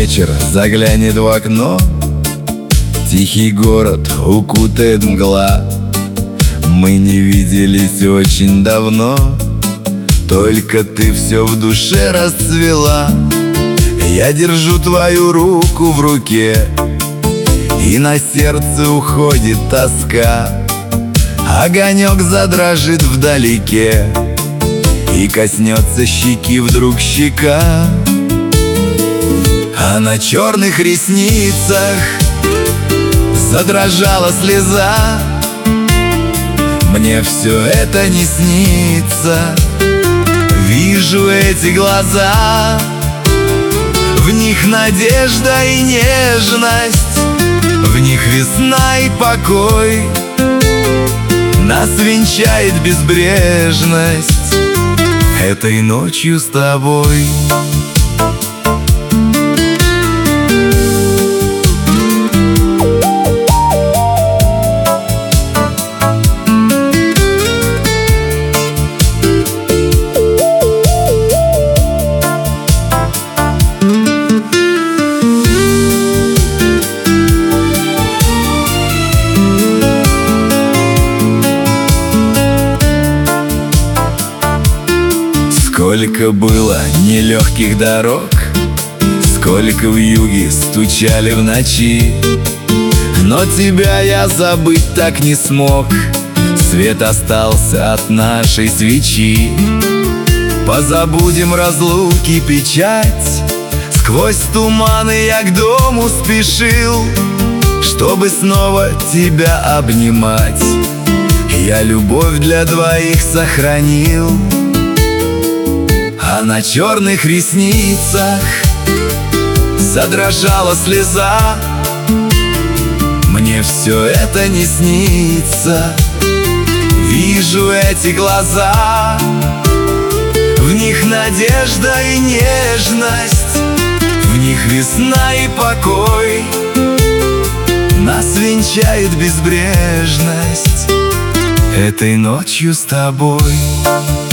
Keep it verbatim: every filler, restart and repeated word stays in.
вечер заглянет в окно, тихий город укутает мгла. Мы не виделись очень давно, только ты все в душе расцвела. Я держу твою руку в руке, и на сердце уходит тоска. Огонек задрожит вдалеке, и коснется щеки вдруг щека. А на черных ресницах задрожала слеза. Мне все это не снится. Вижу эти глаза, в них надежда и нежность, в них весна и покой. Нас венчает безбрежность этой ночью с тобой. Сколько было нелегких дорог, сколько вьюги стучали в ночи, но тебя я забыть так не смог. Свет остался от нашей свечи. Позабудем разлуки печать. Сквозь туманы я к дому спешил, чтобы снова тебя обнимать. Я любовь для двоих сохранил. А на черных ресницах задрожала слеза. Мне все это не снится. Вижу эти глаза, в них надежда и нежность, в них весна и покой. Нас венчает безбрежность этой ночью с тобой.